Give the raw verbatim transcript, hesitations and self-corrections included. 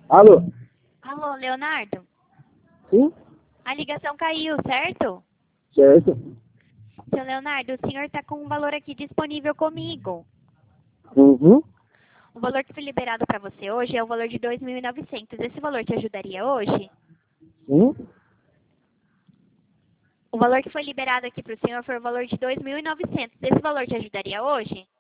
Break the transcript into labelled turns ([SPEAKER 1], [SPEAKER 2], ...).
[SPEAKER 1] Alô?
[SPEAKER 2] Alô, Leonardo?
[SPEAKER 1] Sim?
[SPEAKER 2] A ligação caiu, certo?
[SPEAKER 1] Certo.
[SPEAKER 2] Seu Leonardo, o senhor está com um valor aqui disponível comigo.
[SPEAKER 1] Uhum.
[SPEAKER 2] O valor que foi liberado para você hoje é o valor de dois mil e novecentos. Esse valor te ajudaria hoje?
[SPEAKER 1] Sim?
[SPEAKER 2] O valor que foi liberado aqui para o senhor foi o valor de dois mil e novecentos. Esse valor te ajudaria hoje?